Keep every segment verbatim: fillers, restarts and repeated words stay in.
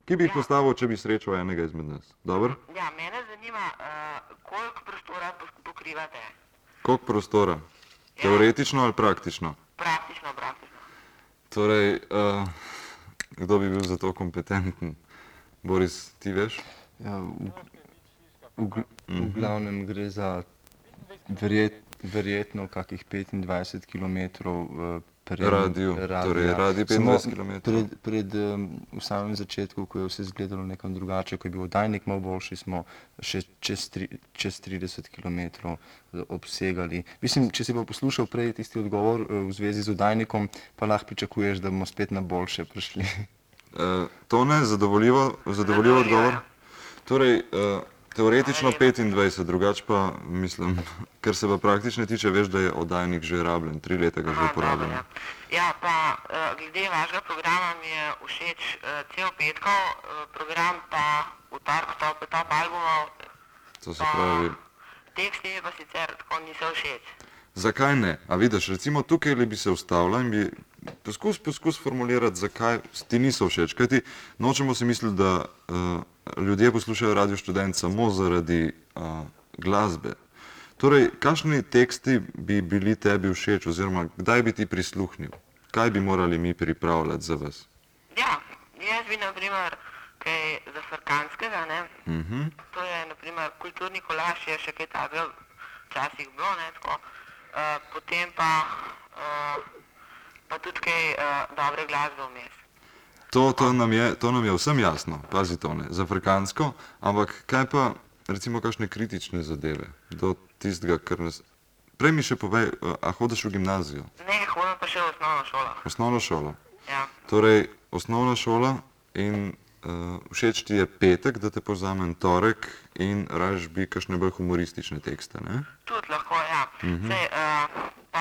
Ki bi jih postavil, če bi srečal enega izmed nas? Dobro? Ja, mene zanima, uh, koliko prostora pokrivate? Koliko prostora? Ja. Teoretično ali praktično? Praktično, praktično. Torej, uh, kdo bi bil za to kompetenten? Boris, ti veš? Ja, v, v, v glavnem gre za verjet, verjetno kakih petindvajset kilometrov uh, pred Radiju, torej radi petindvajset kilometrov. Pred, pred um, v samem začetku, ko je vse izgledalo nekam drugače, ko je bil oddajnik malo boljši, smo še čez, tri, čez trideset kilometrov obsegali. Mislim, če si pa poslušal prej tisti odgovor uh, v zvezi z oddajnikom, pa lahko pričakuješ, da bomo spet na boljše prišli. Uh, to ne, zadovoljivo, zadovoljivo odgovor. Torej, uh, teoretično petindvajset, drugače pa, mislim, ker se pa praktično tiče, veš, da je oddajnik že rabljen, tri leta ga že uporabljamo. Ja. ja, pa uh, glede vašega programa mi je všeč uh, cel petkov, uh, program pa v torek top, top albumov. To se pravi. Teksti mi pa sicer tako niso všeč. Zakaj ne? A vidiš, recimo tukaj bi se ustavila in bi poskus, poskus formulirati, zakaj ti niso všeč. Kajti nočemo si misliti, da uh, ljudje poslušajo Radio Študent samo zaradi uh, glasbe. Torej, kakšni teksti bi bili tebi všeč oziroma kdaj bi ti prisluhnil? Kaj bi morali mi pripravljati za vas? Ja, jaz bi naprimer kaj zafrkanskega, ne? Uh-huh. To je naprimer kulturni kolaž, je še kaj takega včasih bilo, ne, tako. Uh, potem pa, uh, pa tudi kaj uh, dobre glasbe vmes. To, to, nam je, to nam je vsem jasno, pazi to ne, zafrikansko, ampak kaj pa recimo kakšne kritične zadeve do tistega, kar nas... Prej mi še povej, a hodiš v gimnazijo? Ne, hodim pa še v osnovno šolo. Osnovno šolo? Ja. Torej, osnovna šola in uh, všeč ti je petek, da te povzamem torek in raž bi kakšne bolj humoristične tekste, ne? Tudi lahko, ja. Mhm. Sej, uh, pa,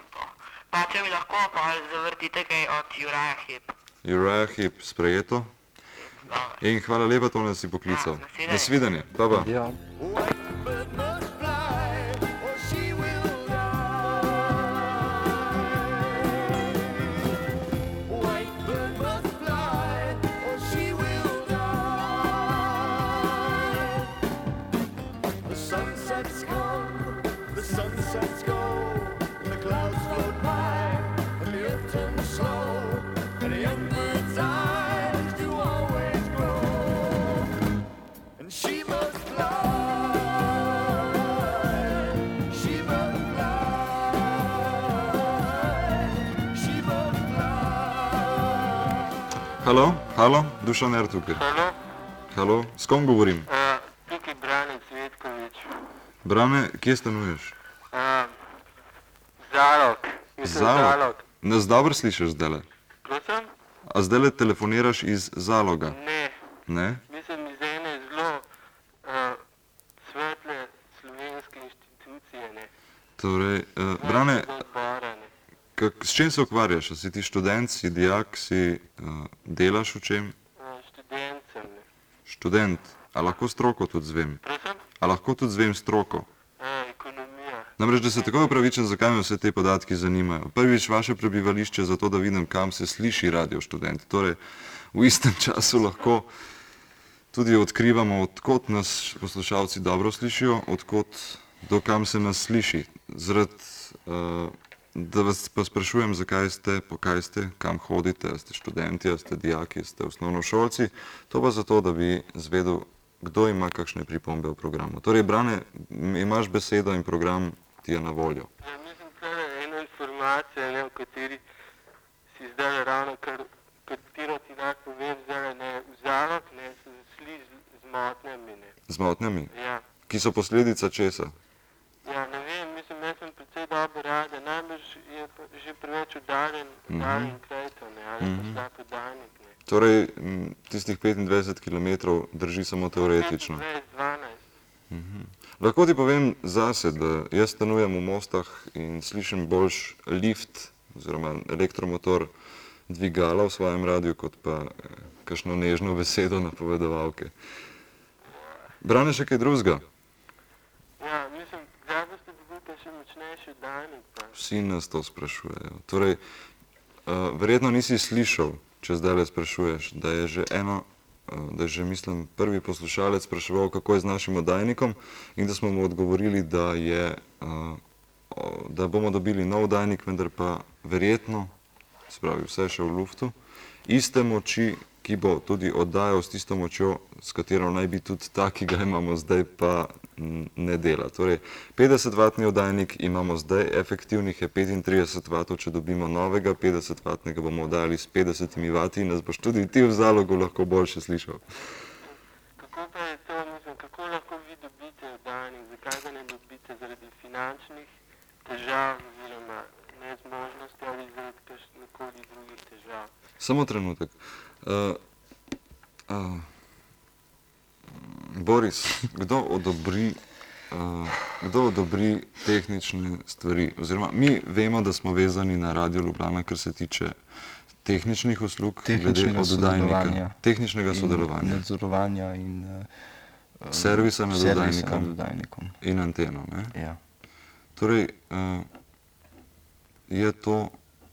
pa če mi lahko, pa zavrtite kaj od Uriah Heep. Uriah Heep, sprejeto. Dobro. In hvala lepa, to nas si poklical. Ja, Do svidenja, pa pa. Ja. Halo, halo, Dušan Er tukaj. Halo, Halo, s kom govorim? uh, tukaj Brane Cvetkovič. Brane, kje stanuješ? Uh, Zalog. Mislim, Zalog? Nas dobro slišiš zdajle? Prosim? A zdajle telefoniraš iz Zaloga? Ne. Ne? Mislim, iz ene zelo uh, svetle slovenske inštitucije, ne. Torej, uh, Brane, Odbora, ne. kak, s čim se ukvarjaš? A si ti študent, si dijak, si uh, delaš v čem? Uh, študent sem, ne. Študent. A lahko stroko tudi zvem? Prosim? A lahko tudi zvem stroko? Uh, ekonomija. Namreč, da se tako upravičen, zakaj me vse te podatki zanimajo. Prvič, vaše prebivališče, zato da vidim, kam se sliši Radio Študent. Torej, v istem času lahko tudi odkrivamo, odkot nas poslušalci dobro slišijo, odkot do kam se nas sliši. Zaradi, uh, da vas pa sprašujem, zakaj ste, po kaj ste, kam hodite, a ste študenti, a ste dijaki, a ste osnovnošolci, to pa zato, da bi zvedel, kdo ima kakšne pripombe v programu. Torej, Brane, imaš besedo in program ti je na voljo. Ja, mislim, da je ena informacija, ne, v kateri si zdaj ravno, kar, katero ti lahko povem, zdaj ne, v Zalog, ne, se zasli z, z motnjami, ne. Z motnjami, Ja. ki so posledica česa? Ja, ne vem, mislim, jaz sem precej dobro rade, najbrž je pa že preveč oddaljen, oddaljen Mhm. kraj to, ne, ali pa slab oddalnik, ne. Torej, m, tistih petindvajset kilometrov drži samo teoretično. petindvajset, dvanajst. Lahko ti povem zase, da jaz stanujem v Mostah in slišim boljš lift oziroma elektromotor dvigala v svojem radiju, kot pa eh, kakšno nežno besedo napovedovalke. Brane, še kaj drugega? Ja, mislim, kdaj boste dobili pa še močnejši oddalnik, pa. Vsi nas to sprašujejo. Torej, uh, verjetno nisi slišal, če zdaj le sprašuješ, da je že eno da je že, mislim, prvi poslušalec spraševal, kako je z našim oddajnikom in da smo mu odgovorili, da, je, da bomo dobili nov oddajnik, vendar pa verjetno, se pravi, vse še v luftu, iste moči, ki bo tudi oddajal s tisto močjo, s katero naj bi tudi ta, ki ga imamo zdaj, pa ne dela. Torej, petdesetvatni oddajnik imamo zdaj, efektivnih je petintrideset vatov, če dobimo novega petdesetvatnega, bomo oddajali s petdesetimi vati in nas boš tudi ti v Zalogu lahko boljše slišal. Kako pa je to, mislim, kako lahko vi dobite oddajnik, zakaj ga ne dobite zaradi finančnih težav oziroma nezmožnosti ali zaradi kakšnekoli drugih težav? Samo trenutek. Uh, uh, Boris, kdo odobri, uh, kdo odobri tehnične stvari? Oziroma, mi vemo, da smo vezani na Radio Ljubljana, kar se tiče tehničnih uslug, glede oddajnika, tehničnega sodelovanja, nadzorovanja in uh, servisa nad oddajnikom in anteno. Ne? Ja. Torej, uh, je to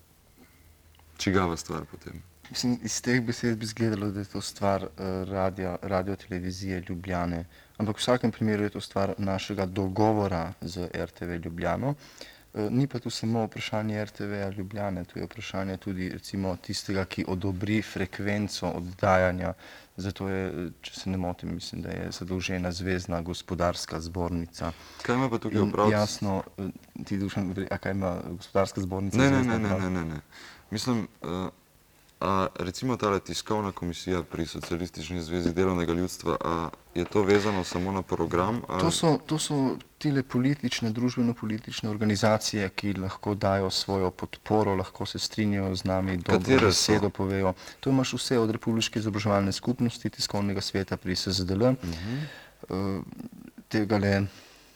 čigava stvar potem? Mislim, iz teh besed bi izgledalo, da je to stvar uh, radio, radio televizije Ljubljane, ampak v vsakem primeru je to stvar našega dogovora z R T V Ljubljano. Uh, ni pa tu samo vprašanje R T V-ja Ljubljane, tu je vprašanje tudi recimo tistega, ki odobri frekvenco oddajanja, zato je, če se ne motim, mislim, da je zadolžena Zvezna gospodarska zbornica. Kaj ima pa tukaj opraviti? Jasno, ti Dušan, a kaj ima gospodarska zbornica? Ne, ne, ne, ne, ne, ne, ne. Mislim, uh, a recimo tale tiskovna komisija pri Socialistični zvezi delovnega ljudstva, a je to vezano samo na program? A... To so, to so tile politične, družbeno-politične organizacije, ki lahko dajo svojo podporo, lahko se strinjajo z nami, dobro besedo povejo. To imaš vse od Republiške izobraževalne skupnosti, tiskovnega sveta pri S Z D L, uh-huh. uh, tegale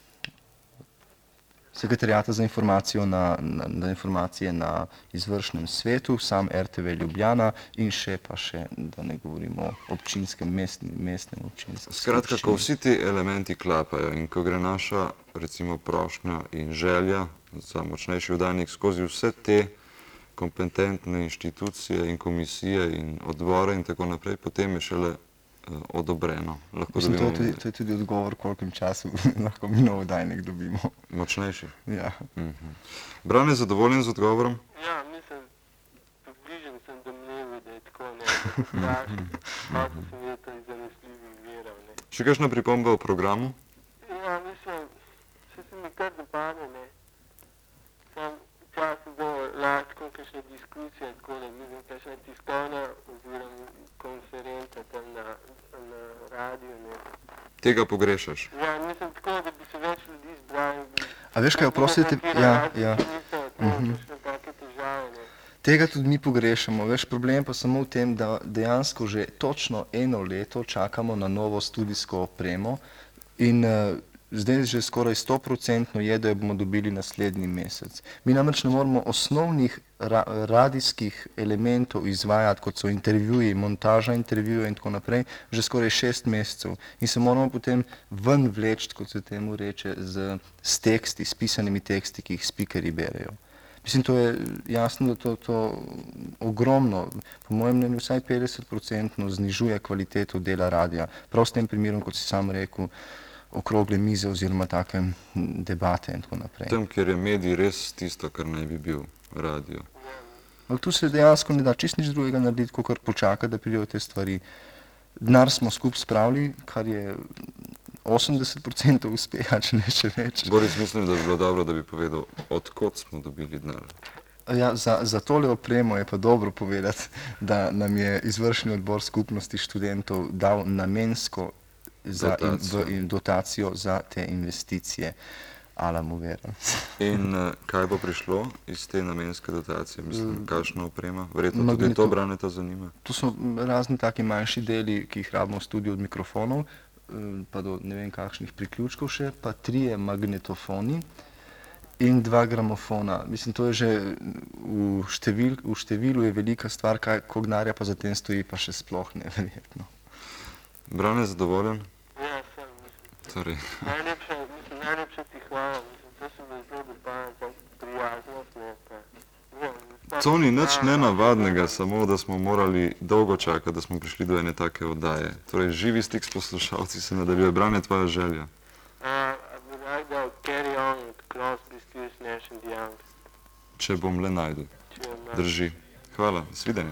Sekretarijata za informacijo na, na, na informacije na izvršnem svetu, sam R T V Ljubljana in še pa še, da ne govorimo o občinskem, mestnem, mestnem občinskem. Skratka, ko vsi ti elementi klapajo in ko gre naša, recimo, prošnja in želja za močnejši oddajnik skozi vse te kompetentne inštitucije in komisije in odbore in tako naprej, potem je šele uh, odobreno. Lahko Mislim, to, je tudi, to je tudi odgovor, kolikem času lahko mi nov oddajnik dobimo. Močnejši? Ja. Uh-huh. Brane, zadovoljen z odgovorom? Ja, mislim, približen sem domneval, da je tako, ne, da se vprašam, kako sem je to iz zanesljivih verov, ne. Še kakšna pripomba o programu? Ja, mislim, še se mi kar dopade, ne. Sam včasih bo lahko kakšna diskusija, tako da mislim, kakšna tiskovna oziroma konferenca tam na, na radiju, ne. Tega pogrešaš? Ja, mislim tako, da bi se več ljudi zbrali. A veš kaj, oprostite, ja, ja. Mhm. Take težave, ne. Tega tudi mi pogrešamo, veš, problem pa samo v tem, da dejansko že točno eno leto čakamo na novo studijsko opremo in uh, zdaj že skoraj sto procentno je, da jo bomo dobili naslednji mesec. Mi namreč ne moramo osnovnih ra radijskih elementov izvajati, kot so intervjuji, montaža intervjujev in tako naprej, že skoraj šest mesecev. In se moramo potem ven vleči, kot se temu reče, z, z teksti, s pisanimi teksti, ki jih speakerji berejo. Mislim, to je jasno, da to, to ogromno, po mojem mnenju vsaj petdeset procentno znižuje kvaliteto dela radija. Prav s tem primerom, kot si sam rekel, okrogle mize oziroma take debate in tako naprej. Tam, kjer je medij res tisto, kar naj bi bil radio. Ampak tu se dejansko ne da čist nič drugega narediti, kot kar počaka, da pridejo te stvari. Denar smo skupaj spravili, kar je osemdeset procentov uspeha, če ne še več. Boris, mislim, da bi bilo dobro, da bi povedal, odkot smo dobili denar. Ja, za, za tole opremo je pa dobro povedati, da nam je izvršni odbor skupnosti študentov dal namensko za dotacijo. In, v, in dotacijo za te investicije. Ala mu vera. In uh, kaj bo prišlo iz te namenske dotacije? Mislim, kakšna oprema? Verjetno Magnito, tudi to Braneta zanima. To so razni taki manjši deli, ki jih rabimo v studiu od mikrofonov, pa do ne vem kakšnih priključkov še, pa trije magnetofoni in dva gramofona. Mislim, to je že v, števil, v številu je velika stvar, kaj, ko gnarja pa za tem stoji, pa še sploh ne, verjetno. Brane, zadovoljen? Ja, sem, mislim. Torej. Najlepša, mislim, najlepša ti hvala, mislim, to se mi zelo dopada, ta prijaznost, ne, pa, ja, mislim. To ni nič nenavadnega, samo da smo morali dolgo čakati, da smo prišli do ene take oddaje. Torej, živi stik s poslušalci se nadaljuje. Brane, tvoja želja. Če bom le najdu. Drži. Hvala, svidenje.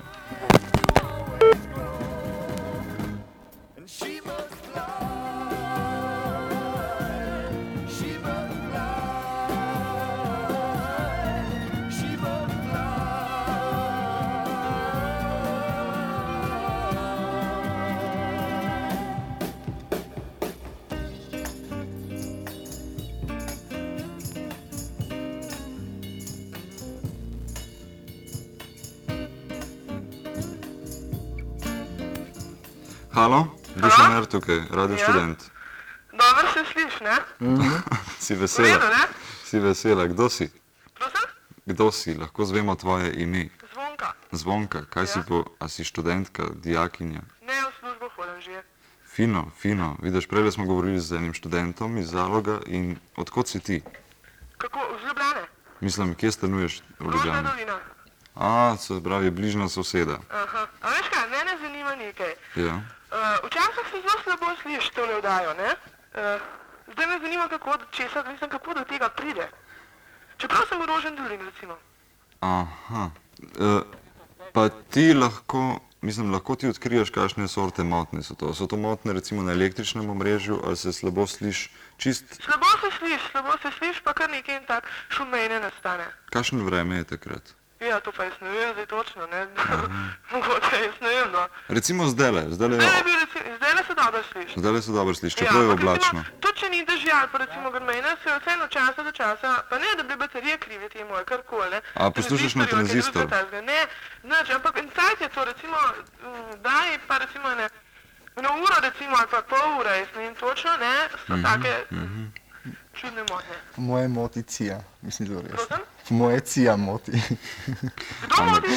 Halo, Dušan Er tukaj, Radio Študent. Dobro se sliš, ne? Si vesela? V redu, ne? Si vesela, kdo si? Prosim? Kdo si? Lahko zvemo tvoje ime. Zvonka. Zvonka, kaj si po, a si študentka, dijakinja? Ne, v službo hodim že. Fino, fino. Vidiš, prej smo govorili z enim študentom iz Zaloga in odkot si ti? Kako, z Ljubljane? Mislim, kje stanuješ v Rožna Ljubljani? dolina. A, se pravi, bližnja soseda. Aha. A veš kaj, mene zanima nekaj. Ja. Uh, včasih se zelo slabo sliši to ne vdajo, ne? Uh, zdaj me zanima, kako do česa, mislim, kako do tega pride. Čeprav sem v Rožni dolini, recimo. Aha. E, pa ti lahko, mislim, lahko ti odkriješ, kakšne sorte motne so to. So to motne recimo na električnem omrežju ali se slabo sliši čist... Slabo se sliši, slabo se sliši, pa kar nekaj in tak šumejne nastane. Kakšen vreme je takrat? Ja, to pa jaz ne vem, zdaj točno, ne? Mogoče, jaz ne vem, no. Recimo zdajle, zdajle, Zdaj bi recimo, zdajle se dobro sliši. zdajle se dobro sliši, čeprav je ampak oblačno. recimo, tudi če ni dežja, pa recimo grmejne, se vseeno časa do časa, pa ne, da bi baterije krive te moje, karkoli, ne. A poslušaš na tranzistor? Ne, nič, ampak en cajt je to, recimo, mm, daj pa recimo ne, eno uro recimo, ali pa pol ure, jaz ne vem točno, ne, so take čudne motnje. Moje moti cija, mislim, da je res. Prosim? Moje cija moti. Kdo moti?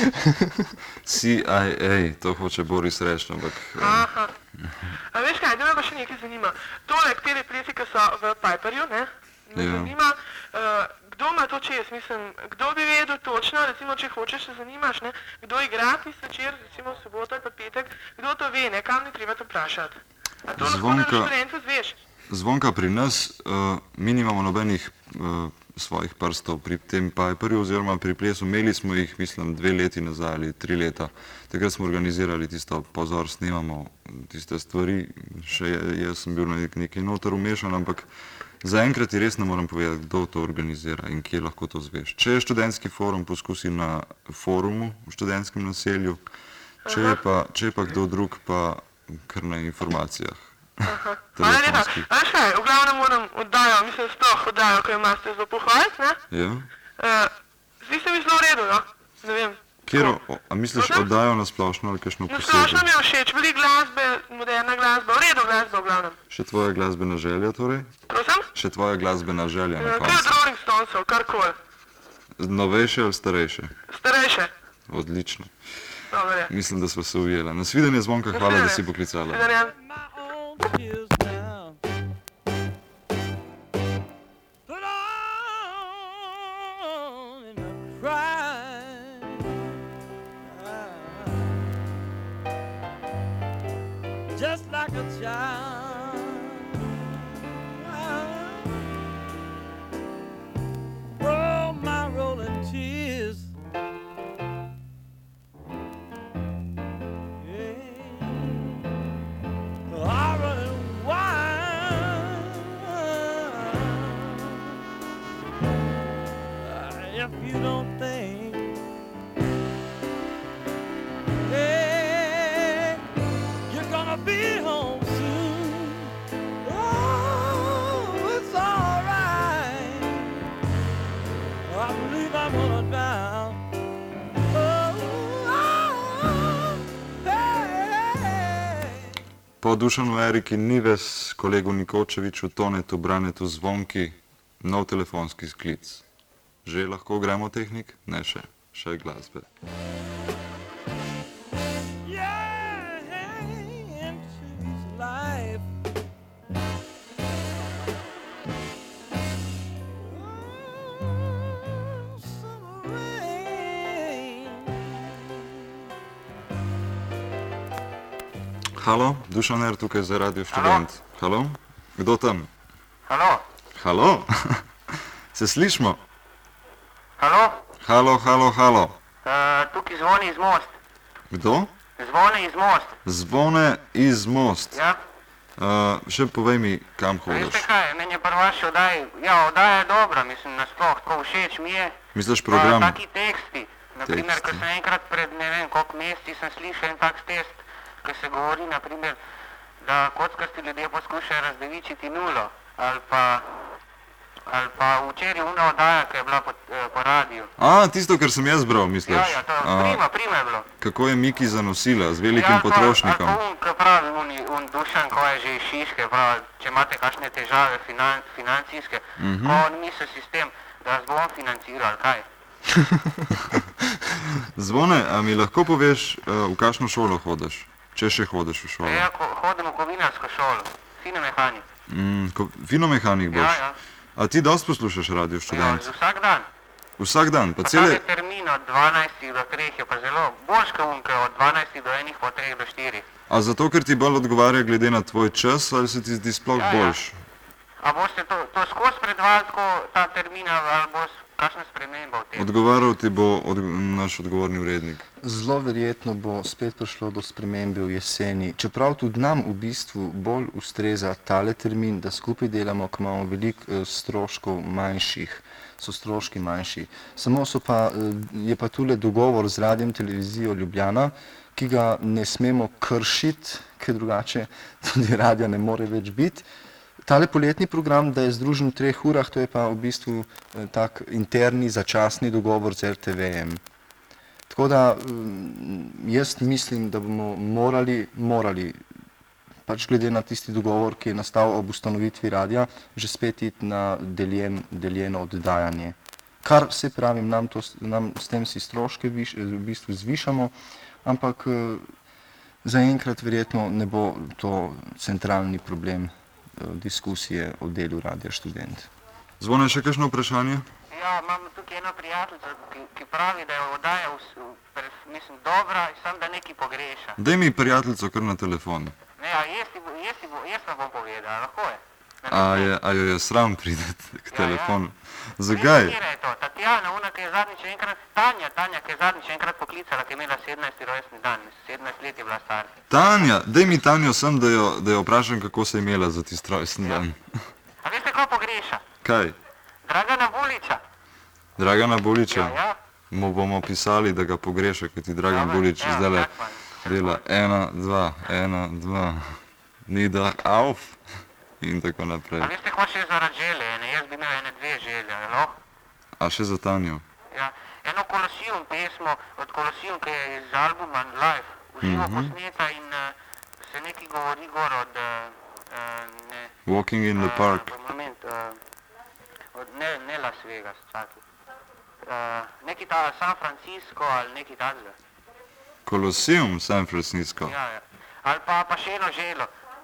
C I A, to hoče Boris reči, ampak... eh, Aha. A veš kaj, da me pa še nekaj zanima. Tole, kateri plesi, ki so v Piperju, ne, me Ja. zanima, uh, kdo ima to čez, mislim, kdo bi vedel točno, recimo, če hočeš, se zanimaš, ne, kdo igra tisti večer, recimo v soboto ali pa petek, kdo to ve, ne, kam ni treba to vprašati. A to lahko na Zvonka- referencu zveš? Zvonka pri nas, uh, mi nimamo nobenih uh, svojih prstov pri tem Piperju oziroma pri plesu. Imeli smo jih, mislim, dve leti nazaj ali tri leta. Takrat smo organizirali tisto, pozor, snemamo tiste stvari. Še jaz sem bil nek, nekaj noter umešan, ampak zaenkrat ti res ne moram povedati, kdo to organizira in kje lahko to zveš. Če je študentski forum, poskusi na forumu v študentskem naselju, če je pa, če je pa kdo drug, pa kar na informacijah. Aha. Hvala lepa. Telefonskih. A veš kaj, v glavnem moram oddajo, mislim, sploh oddajo, ko jo imate zelo pohvaliti, ne? Ja? Uh, zdi se mi zelo v redu, no? Ne vem. Kjero, a misliš Prosim? oddajo na splošno ali kakšno Na splošno posebej? mi je všeč, veliko glasbe, moderna glasba, v redu glasba v glavnem. Še tvoja glasbena želja torej? Prosim? Še tvoja glasbena želja na Uh, kaj od koncu? Rolling Stonesov, karkoli. Novejše ali starejše? Starejše. Odlično. Dobro je. Mislim, da sva se ujela. Nasvidenje, Zvonka, hvala, da si Nasvidenje. poklicala. Svidenje. my own tears down. Put on and I cry. Just like a child. Oh, my rolling tears. Are running wild. If you don't think, hey, you're gonna be home soon. Oh, it's alright. I believe I'm gonna drown. Oh, oh, hey. Po Dušanu Eriki Nives, kolegu Nikočeviču, Tonetu, Branetu, Zvonki, nov telefonski sklic. Že lahko gremo tehnik? Ne še, še glasbe. Yeah, into his life. Oh, summer rain. Halo, Dušan Er tukaj za Radio Študent. Halo? Kdo tam? Halo? Halo? Se slišimo? Halo? Halo, halo, halo. Uh, tukaj zvoni iz Most. Kdo? Zvoni iz Most. Zvone iz Most. Ja? Uh, še povej mi, kam Veste hodiš. kaj, meni je pri vaši oddaji, ja, oddaja je dobra, mislim, nasploh, tako všeč mi je. Misliš Pa program? taki teksti. Naprimer, ko Teksti. sem enkrat pred ne vem koliko meseci sem slišal en tak test, ko se govori, naprimer, da kockasti ljudje poskušajo razdevičiti nulo. Ali pa, ali pa včeraj una oddaja, ki je bila po, eh, po radiju. A, tisto, kar sem jaz bral, misliš? Ja, ja, to A, prima, prima je bilo. kako je Miki zanosila, z velikim Ja, potrošnikom. Ali pa un, ko pravi, un, un Dušan, ko je že iz Šiške, pravi, če imate kakšne težave finan, financijske, Mhm. ko on misli sistem, da vas bo on financiral, kaj? Zvone, a mi lahko poveš, uh, v kakšno šolo hodiš? Če še hodiš v šolo? Ja, ko, hodim v kovinarsko šolo, fino mehanik. Mm, ko, finomehanik boš? Ja, ja. A ti dosti poslušaš Radio Ja, Študent? vsak dan. Vsak dan, pa Pa cele... ta termin od dvanajstih do treh je pa zelo boljš kot unke od dvanajstih do enih pa treh do štirih. A zato, ker ti bolj odgovarja glede na tvoj čas, ali se ti zdi sploh Ja, ja. boljš? A boste to, to skozi predvajali tako ta termin ali bo s- kakšna sprememba v tem? Odgovarjal ti bo od, naš odgovorni urednik. Zelo verjetno bo spet prišlo do spremembe v jeseni. Čeprav tudi nam v bistvu bolj ustreza tale termin, da skupaj delamo, ko imamo veliko eh, stroškov manjših, so stroški manjši. Samo so pa, eh, je pa tule dogovor z Radijem Televizijo Ljubljana, ki ga ne smemo kršiti, ker drugače tudi radija ne more več biti. Tale poletni program, da je združen v treh urah, to je pa v bistvu eh, tak interni začasni dogovor z R T V-jem. Tako da mm, jaz mislim, da bomo morali, morali, pač glede na tisti dogovor, ki je nastal ob ustanovitvi radia, že spet iti na deljen, deljeno oddajanje. Kar se pravi, nam, to, nam s tem si stroške viš, v bistvu zvišamo, ampak eh, zaenkrat verjetno ne bo to centralni problem eh, diskusije o delu Radia Študent. Zvone, še kakšno vprašanje? Ja, imam tukaj eno prijateljico, ki, ki pravi, da je oddaja vs, pres- mislim, dobra, samo da nekaj pogreša. Daj mi prijateljico kar na telefon. Ne, a jaz, ti bo, jaz, ti bo, jaz vam bom povedal, a lahko je? Ne, A, ne, je, a jo je sram prideti k Ja, telefonu? Veste, Zakaj? katera je to? Tatjana, ona, ki je zadnjič enkrat, Tanja, Tanja, ki je zadnjič enkrat poklicala, ki je imela sedemnajsti rojstni dan, sedemnajst let je bila star. Tanja, daj mi Tanjo sem, da jo, da jo vprašam, kako se je imela za tisti rojstni dan. A veste, kaj pogreša? Kaj? Dragana Buliča. Dragana Buliča? Ja, ja. Mu bomo pisali, da ga pogreša, ker ti Dragan Dobro, Bulič ja, zdajle tak pa. dela ena, dva, ena, dva, ni da auf in tako naprej. A veste, kaj še zaradi želje, ene, jaz bi imel ene dve želje, no? A še za Tanjo? Ja, eno Kolosijum pesmo od Kolosijum, ki je iz albuma Live, uživo Mhm. posneta in uh, se nekaj govori gor od, uh, uh, ne, Walking in the uh, park. moment, uh, od, ne, ne Las Vegas, čakaj. Uh, neki ta San Francisco ali neki takega. Colosseum San Francisco. Ja, ja. Ali pa, pa še eno želo.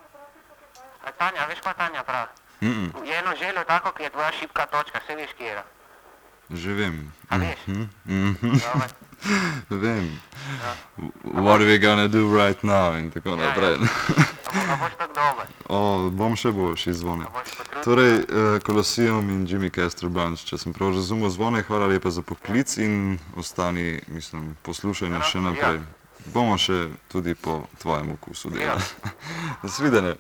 A Tanja, veš kaj Tanja pravi? Mm -mm, Je eno želo tako, ki je tvoja šibka točka, se veš kje je. že vem. A veš? Mhm, mhm. Dobro. Vem. Ja. What are we gonna do right now in tako Ja, ja. naprej. A, bo, a boš tako dober? O, bom še boljši Zvone. A boš potrudil? Torej, uh, Colosseum in Jimmy Castor Bunch, če sem prav razumel. Zvone, hvala lepa za poklic in ostani, mislim, poslušajmo še naprej. Bomo še tudi po tvojem okusu delali. Nasvidenje.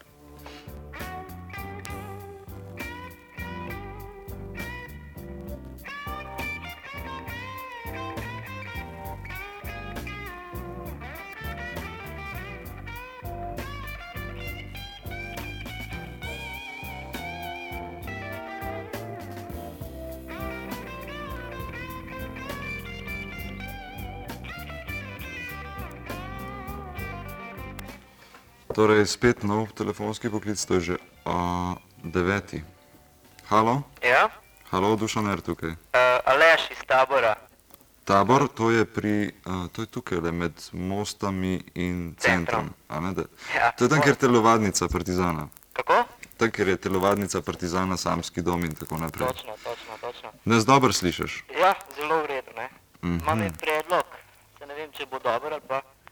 Torej, spet nov telefonski poklic, to je že uh, deveti. Halo? Ja, Halo, Dušan Er tukaj. uh, Aleš iz Tabora. Tabor, to je pri, uh, to je tukaj med mostami in centrom. Centrom. A ne, da? Ja, To je tam, moram. kjer je telovadnica Partizana. Kako? Tam, kjer je telovadnica Partizana, Samski dom in tako naprej. Točno, točno, točno. Nas dobro slišiš? Ja, zelo v redu, ne. Mhm. Imam en predlog, se ne vem, če bo dober ali pa v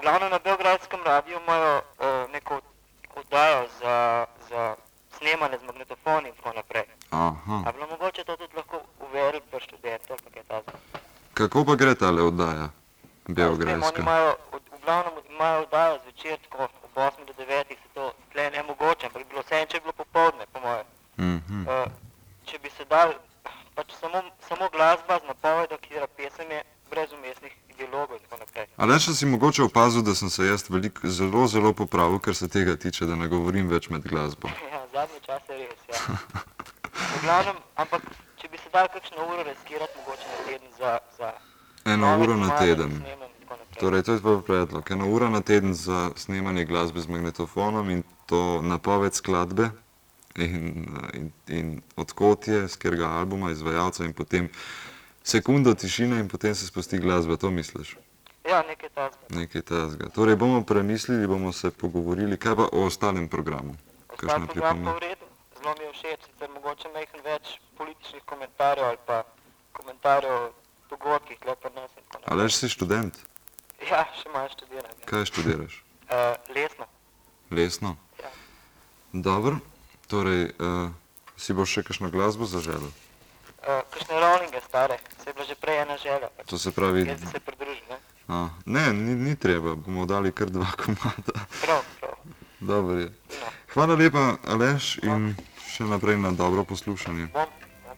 glavno na beograjskem radiju imajo uh, neko oddajo za, za snemanje z magnetofoni in tako naprej. Aha. A bilo mogoče to tudi lahko uvedli pri študentu ali pa kaj takega? Kako pa gre tale oddaja, Oni beograjska? imajo, od, v glavnem imajo oddajo zvečer, tako ob osmih do devetih, se to tle nemogoče, ampak bi bilo vse, če bi bilo popoldne, po moje. Mhm. Uh, če bi se dal, pač samo, samo glasba z napovedjo, katera pesem je, brez umestnih dialogov in tako naprej. Ali še si mogoče opazil, da sem se jaz veliko, zelo, zelo popravil, kar se tega tiče, da ne govorim več med glasbo? Ja, zadnji čas je res, ja. V glavnem, ampak če bi se dal kakšno uro riskirati, mogoče na teden za... za Eno nove uro na komade teden. snemam in tako naprej. Torej, to je pa predlog. Eno uro na teden za snemanje glasbe z magnetofonom in to napoved skladbe in, in, in odkot je, z katerega albuma, izvajalca in potem sekundo tišine in potem se spusti glasba, to misliš? Ja, nekaj takega. Nekaj tazga. Torej, bomo premislili, bomo se pogovorili, kaj pa o ostalem programu? Ostal program pa v redu, zelo mi je všeč, sicer mogoče majhen več političnih komentarjev ali pa komentarjev o dogodkih, le pri nas in tako naprej. Ali si študent? Ja, še malo študiram. Ja. Kaj študiraš? Uh, lesno. Lesno? Ja. Dobro, torej, uh, si boš še kakšno glasbo zaželel? Uh, kakšne rollinge stare, se je bila že prej ena želja. Pač. To se pravi... Jaz bi se pridružil, ne? A, ne, ni, ni treba, bomo dali kar dva komada. Prav, prav. Dobro je. No. Hvala lepa, Aleš, in še naprej na dobro poslušanje. Bom. Ja.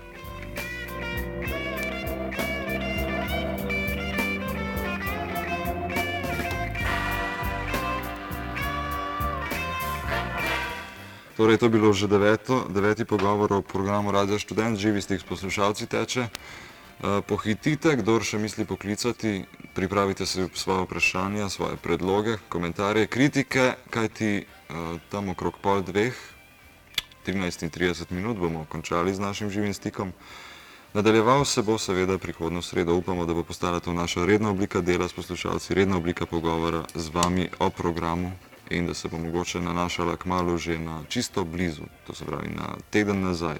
Torej, to je bilo že deveto, deveti pogovor o programu Radia Študent, živi stik s poslušalci teče. Uh, pohitite, kdor še misli poklicati, pripravite se svoje vprašanja, svoje predloge, komentarje, kritike, kajti uh, tam okrog pol dveh, trinajst in trideset minut bomo končali z našim živim stikom. Nadaljeval se bo seveda prihodnjo sredo, upamo, da bo postala to naša redna oblika dela s poslušalci, redna oblika pogovora z vami o programu in da se bo mogoče nanašala kmalu že na čisto blizu, to se pravi na teden nazaj.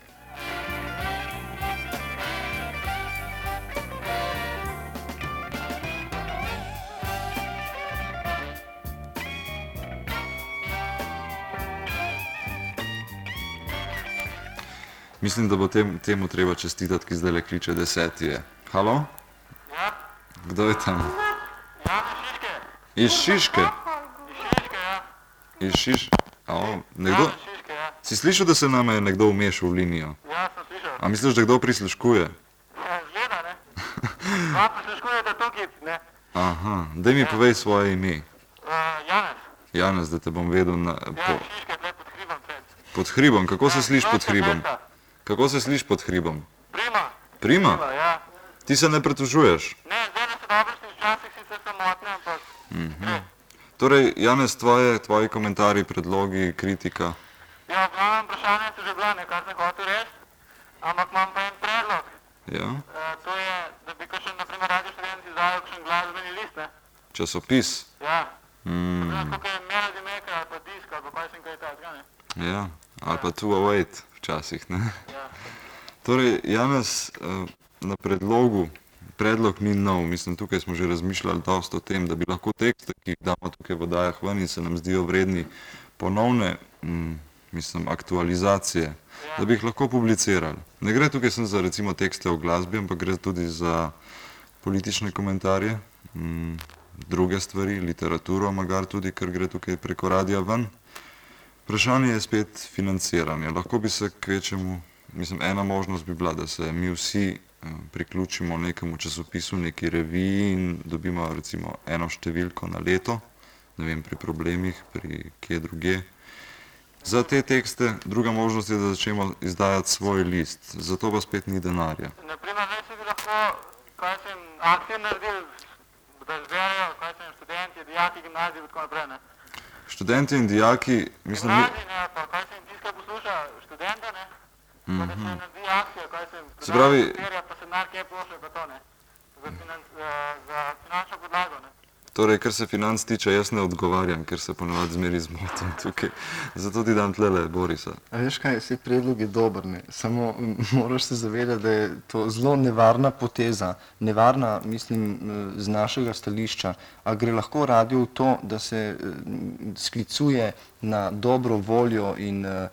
Mislim, da bo tem, temu treba čestitati, ki zdaj le kliče deseti je. Halo? Ja, Kdo je tam? ja, Šiške. Iz Šiške? Iz Šiške, ja. Iz Šiš... O, nekdo... Ja, iz Šiške, ja. Si slišal, da se nama je nekdo vmešal v linijo? Ja, sem slišal. A misliš, da kdo prisluškuje? Ja, zgleda, ne? Dva posluškujete tukaj, ne? Aha, daj mi povej svoje ime. Uh, Janez. Janez, da te bom vedel na... Ja, Po, iz Šiške, tle pod hribom pred. pod hribom, kako se Ja, sliš pod Šolska hribom? cesta. Kako se sliš pod hribom? Prima. Prima? Prima, ja. Ti se ne pretužuješ? Ne, zdaj se dobro sliš, včasih sicer so motne, ampak... Mhm. Torej, Janez, tvoje, tvoji komentarji, predlogi, kritika? Ja, glavno vprašanje so že bila, ne, kar sem hotel reči, ampak imam pa en predlog. Ja? Uh, to je, da bi kakšen, na primer, Radio Študent izdajal kakšen glasbeni list, ne? Časopis? Ja. Mm, Tako kot je Melody Maker ali pa disk ali pa kaj sem kaj takega, ne? ja, ali pa two oh eight včasih, ne? Ja. Torej, Janez, eh, na predlogu, predlog ni nov, mislim, tukaj smo že razmišljali dosti o tem, da bi lahko tekste, ki jih damo tukaj v oddajah ven in se nam zdijo vredni ponovne, mm, mislim, aktualizacije, da bi jih lahko publicirali. Ne gre tukaj sem za recimo tekste o glasbi, ampak gre tudi za politične komentarje, mm, druge stvari, literaturo, magar tudi, ker gre tukaj preko radia ven. Vprašanje je spet financiranje. Lahko bi se kvečemu, mislim, ena možnost bi bila, da se mi vsi eh, priključimo nekemu časopisu, neki reviji in dobimo recimo eno številko na leto, ne vem, pri problemih, pri kje druge. Za te tekste, druga možnost je, da začnemo izdajati svoj list, zato pa spet ni denarja. Naprimer, zdaj se bi lahko, kaj sem akcijo naredil, da zberejo, kaj sem študenti, dijaki, gimnaziji in tako naprej, ne? Študenti in dijaki, mislim, mi, Gimnaziji, ne, pa kaj sem tiskaj posluša študenta, ne? Pa da se naredi akcijo, kaj sem Se pravi- papirja, pa se denar kje pošlje, pa to, ne? Za, finan, za, za finančno podlago, ne? Torej, kar se financ tiče, jaz ne odgovarjam, ker se ponovadi zmeri zmotim tukaj. Zato ti dam tlele Borisa. A veš kaj, vse predlog je dober, ne? Samo moraš se zavedati, da je to zelo nevarna poteza. Nevarna, mislim, z našega stališča. A gre lahko radio v to, da se sklicuje na dobro voljo in uh,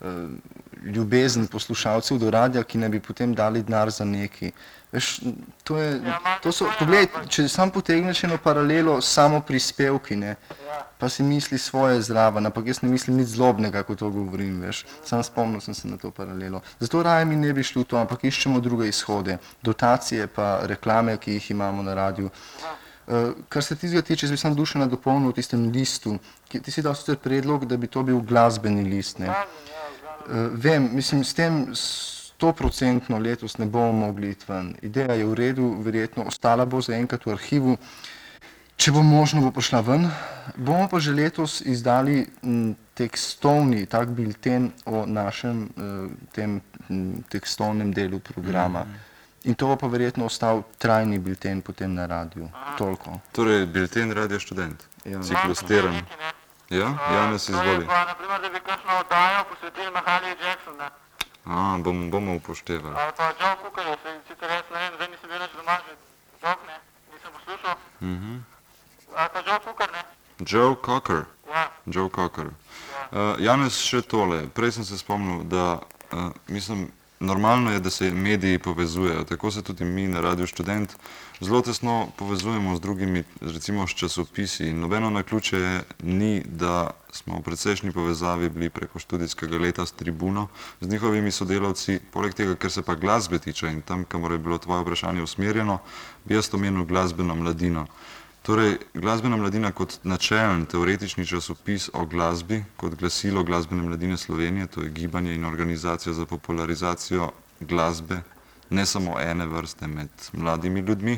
ljubezen poslušalcev do radia, ki ne bi potem dali denar za neki. Veš, to je, to so, poglej, če sam potegneš eno paralelo samo prispevki, ne, pa si misli svoje zraven, ampak jaz ne mislim nič zlobnega, ko to govorim, veš, sam spomnil sem se na to paralelo. Zato raje mi ne bi šli v to, ampak iščemo druge izhode, dotacije pa reklame, ki jih imamo na radiju. Uh, kar se tizga tiče, jaz bi sam Dušana dopolnil v tistem listu, ki, ti si dal sicer predlog, da bi to bil glasbeni list, ne. Uh, vem, mislim, s tem stoprocentno letos ne bomo mogli iti ven. Ideja je v redu, verjetno ostala bo zaenkrat v arhivu. Če bo možno, bo prišla ven. Bomo pa že letos izdali m, tekstovni, tak bilten o našem uh, tem m, tekstovnem delu programa. In to bo pa verjetno ostal trajni bilten potem na radiju. Toliko. Torej, bilten Radio Študent. Ja. Ciklostiran. Ja, Janez izvoli. Pa, na primer, da bi kakšno oddajo posvetili Mahaliji Jackson, ne? A, bom, bomo upoštevali. Ali pa Joe Cookerju, se sicer jaz ne vem, zdaj nisem bil več doma, že dolg, ne, nisem poslušal. Mhm. Ali pa Joe Cooker, ne? Joe Cocker. Ja. Joe Cocker. Uh, Janez, še tole. Prej sem se spomnil, da uh, mislim, normalno je, da se mediji povezujejo. Tako se tudi mi na Radio Študent zelo tesno povezujemo z drugimi, recimo s časopisi. In nobeno naključje ni, da smo v precejšnji povezavi bili preko študijskega leta s Tribuno, z njihovimi sodelavci. Poleg tega, ker se pa glasbe tiče in tam, kamor je bilo tvoje vprašanje usmerjeno, bi jaz omenil Glasbeno mladino. Torej, Glasbena mladina kot načelen teoretični časopis o glasbi, kot glasilo Glasbene mladine Slovenije, to je gibanje in organizacija za popularizacijo glasbe, ne samo ene vrste med mladimi ljudmi,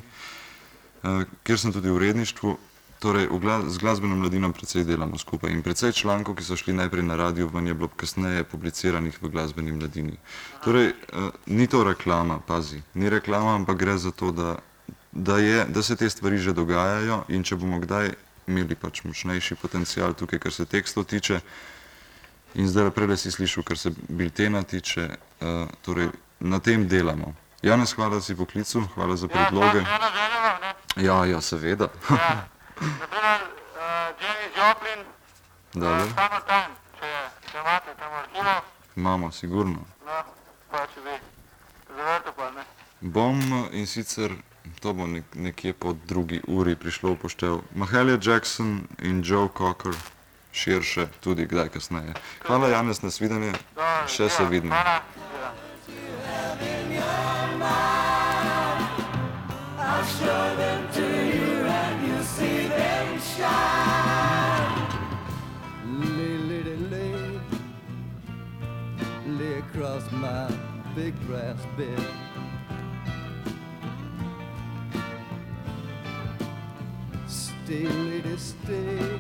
eh, kjer sem tudi v uredništvu. Torej, v gla z Glasbeno mladino precej delamo skupaj in precej člankov, ki so šli najprej na radiju, ven je bilo kasneje publiciranih v Glasbeni mladini. Torej, eh, ni to reklama, pazi, ni reklama, ampak gre za to, da Da, je, da se te stvari že dogajajo in če bomo kdaj imeli pač močnejši potencial tukaj, kar se tekstov tiče, in zdaj prele si slišal, kar se biltena tiče, uh, torej na tem delamo. Janez, hvala si poklicu, hvala za predloge. Ja, eno željo imam, ne? Ja, ja, seveda. Ja. Naprimer, uh, Janis Joplin, Dobro. uh, Summertime, če, če imate tam arhivo, Imamo, sigurno. no, pa če bi zavrto pa, ne? Bom in sicer, to bo nek nekje po drugi uri prišlo v poštev. Mahalia Jackson in Joe Cocker, širše, tudi kdaj kasneje. Hvala, Janez, nasvidenje, še se vidimo. Hvala. I'll show them to you and you'll see them shine. Lay, lady, lay, lay across my big brass bed. Stay, lady, stay,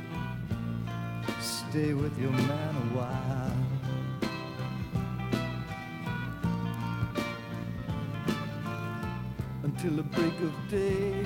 stay with your man a while. Until the break of day.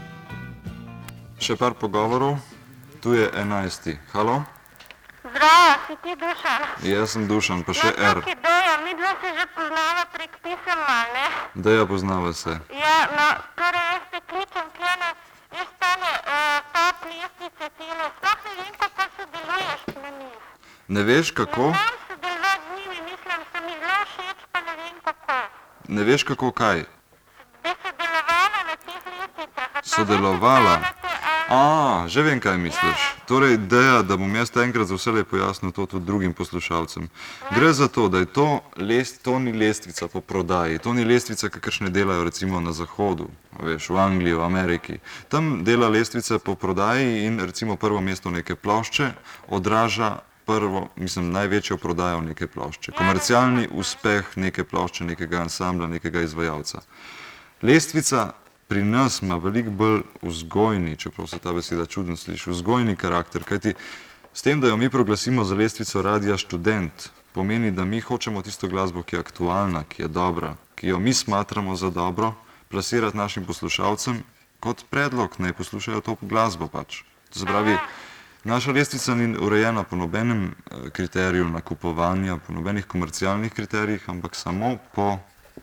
Še par pogovorov, tu je enajsti. Halo? Zdravo, si ti Dušan? Jaz sem Dušan, pa še Ja, R. tukaj Deja, midva se že poznava prek pisem, ali ne? Deja, poznava se. Ja, no, torej jaz te kličem tjene, jaz tale, uh, ta plestice tele, sploh ne vem, kako sodeluješ na njih. Ne veš kako? Ne znam sodelovati z njimi, mislim, so mi zelo všeč, pa ne vem kako. Ne veš kako kaj? Bi sodelovala na teh lesticah, a to Sodelovala? vem, kako stanete, A, že vem, kaj misliš. Torej, Deja, da bom jaz enkrat za vselej pojasnil to tudi drugim poslušalcem. Gre za to, da je to, lest, to ni lestvica po prodaji, to ni lestvica, kakršne delajo recimo na Zahodu, veš, v Angliji, v Ameriki. Tam dela lestvica po prodaji in recimo prvo mesto neke plošče odraža prvo, mislim, največjo prodajo neke plošče. Komercialni uspeh neke plošče, nekega ansambla, nekega izvajalca. Lestvica pri nas ima veliko bolj vzgojni, čeprav se ta beseda čudno sliši, vzgojni karakter, kajti s tem, da jo mi proglasimo za lestvico Radia Študent, pomeni, da mi hočemo tisto glasbo, ki je aktualna, ki je dobra, ki jo mi smatramo za dobro, plasirati našim poslušalcem kot predlog, naj poslušajo to glasbo pač. To se pravi, naša lestvica ni urejena po nobenem eh, kriteriju nakupovanja, po nobenih komercialnih kriterijih, ampak samo po,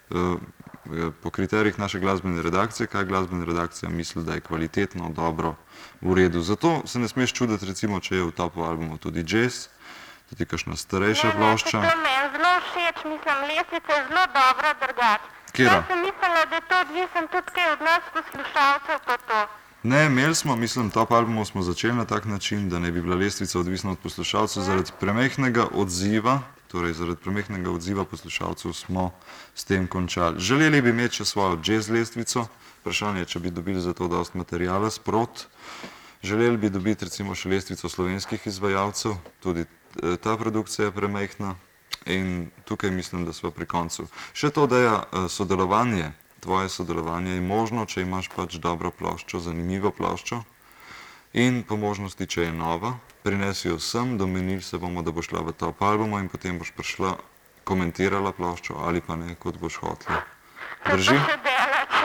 eh, po kriterijih naše glasbene redakcije, kaj glasbena redakcija misli, da je kvalitetno, dobro, v redu. Zato se ne smeš čuditi, recimo, če je v topu albumu tudi jazz, tudi kakšna starejša plošča. To mi je zelo všeč, mislim, lestvica je zelo dobra drugače. Kjera? Jaz sem mislila, da je to odvisen tudi kaj od nas poslušalcev pa to. Ne, imeli smo, mislim, top albumov smo začeli na tak način, da ne bi bila lestvica odvisna od poslušalcev, zaradi premehknega odziva, torej zaradi premehknega odziva poslušalcev smo s tem končali. Želeli bi imeti še svojo jazz lestvico, vprašanje je, če bi dobili za to dosti materijala sprot. Želeli bi dobiti recimo še lestvico slovenskih izvajalcev, tudi eh, ta produkcija je premehna in tukaj mislim, da smo pri koncu. Še to, da je eh, sodelovanje, tvoje sodelovanje je možno, če imaš pač dobro ploščo, zanimivo ploščo in po možnosti, če je nova, prinesi jo sem, domenili se bomo, da bo šla v top albumu in potem boš prišla, komentirala ploščo ali pa ne, kot boš hotela. Drži? To še delač.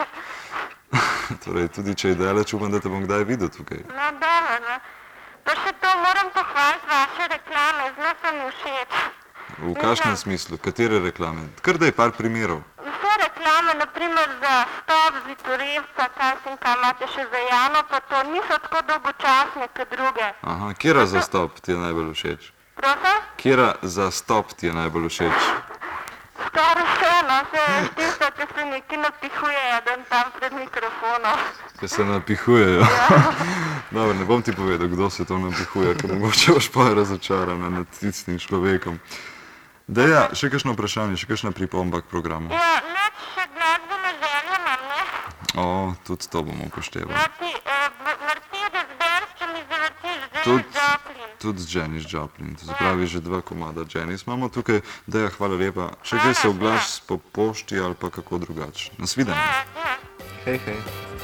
Torej, tudi če je daleč, upam, da te bom kdaj videl tukaj. No, dobro, no. Pa še to moram pohvaliti vaše reklame, zelo so mi všeč. V kakšnem smislu? Katere reklame? Kar da je par primerov. Vse reklame, naprimer za stop, Zitorevca, kaj sem, kaj imate še za Jano, pa to niso tako dolgočasne kot druge. Aha, kjera za stop ti je najbolj všeč? Prosim? Kjera za stop ti je najbolj všeč? Staro še, no, se tisto, ki se neki napihujejo, da tam pred mikrofonom. Ki se napihujejo. Dobro, ne bom ti povedal, kdo se to napihuje, ker mogoče boš pa razočarana nad tistim človekom. Deja, še kakšno vprašanje, še kakšna pripomba k programu? Ja, nič še glasbene želje imam, ne? O, tudi to bomo upoštevali. Mati, eh, Mercedes-Benz, če mi zavrtiš Janis Tudi, Joplin. tudi Janis Joplin, to se pravi že dva komada Janis imamo tukaj. Deja, hvala lepa. Še kaj se oglaš po pošti ali pa kako drugače? Nasvidenje. Ja, ja. Hej, hej.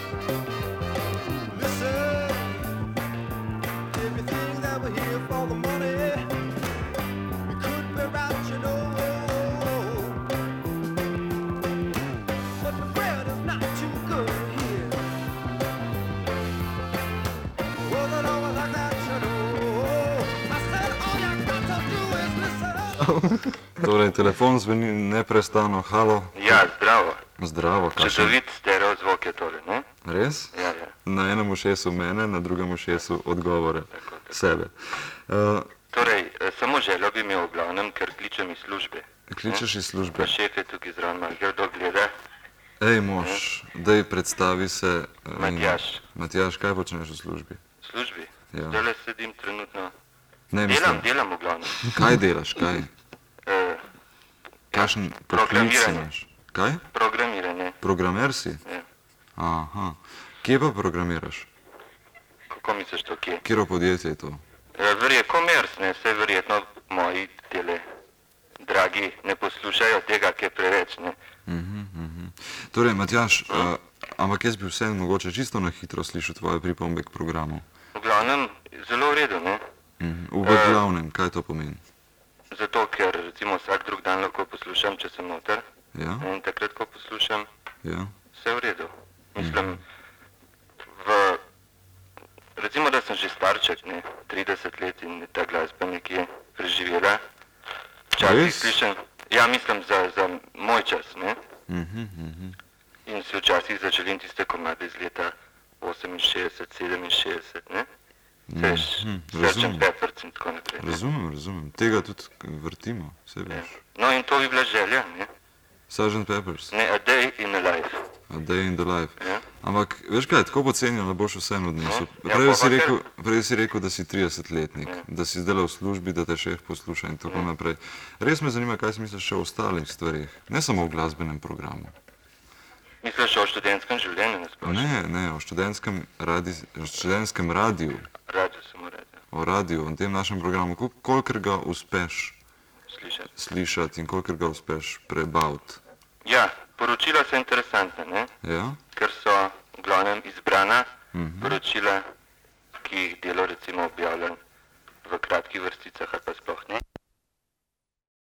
Everything that we're here for the money, we could be right, you know. But the bread is not too good here. Wasn't always like that, you know. I said all you got to do is listen up. Torej, telefon zveni neprestano. Halo. Ja, zdravo. Zdravo, kakšen? Čudovit stereo zvok je tole, ne? Res? Ja, ja. Na enem ušesu mene, na drugem ušesu odgovore sebe. Uh, Torej, eh, samo željo bi imel v glavnem, ker kličem iz službe. kličeš iz službe. Pa šef je tukaj zraven, malo kdo gleda. Ej, mož, daj predstavi se. uh, in- Matjaž. Matjaž, kaj počneš v službi? V službi. Ja. Zdajle sedim trenutno. Ne, Delam, mislim, delam v glavnem. kaj delaš, kaj? Eh, Kakšen poklic Programiranje. imaš? Kaj? programiranje. Programer si? Ja. Aha. Kje pa programiraš? Kako misliš to, kje? Kjero podjetje je to? Eh, verje, komers, ne, vse verjetno moji tele dragi ne poslušajo tega, ki je preveč, ne. Mhm, mhm. Torej, Matjaž, uh, ampak jaz bi vseeno mogoče čisto na hitro slišal tvoje pripombe k programu. V glavnem, zelo v redu, ne. Mhm. V glavnem, kaj to pomeni? Zato, ker recimo vsak drug dan lahko poslušam, če sem noter. Ja, In takrat, ko poslušam, ja. vse v redu. Mislim, v, recimo, da sem že starček, ne, trideset let in je ta glasba nekje preživela. Včasih Res? slišam, ja, mislim za, za moj čas, ne. Mhm, mhm. In si včasih zaželim tiste komade iz leta oseminšestdeset, sedeminšestdeset, ne. Veš, Mhm, Sergeant razumem. Pepper's in tako naprej. ne. Razumem, razumem. Tega tudi vrtimo, vse Ja. veš. No in to bi bila želja, ne. sergeant Peppers, Ne, A Day in a Life. A Day in the Life. Ja. Ampak, veš kaj, tako pocenjeno ne boš vseeno odnesel. Ja, Prej pa si pa rekel, prej si rekel, da si tridesetletnik, Ja. da si zdaj v službi, da te šef posluša in tako naprej. Res me zanima, kaj si misliš še o ostalih stvarih, ne samo o glasbenem programu. Misliš o študentskem življenju nasplošno? Ne, ne, o študentskem, radi, o študentskem radiju, Radio samo radio. o radiju, o tem našem programu, kol- kolikor ga uspeš Slišati. slišati in kolikor ga uspeš prebaviti. Ja, poročila so interesantne, ne? Ja? Ker so v glavnem izbrana Mhm. poročila, ki jih delo recimo objavljam v kratkih vrsticah ali pa sploh ne.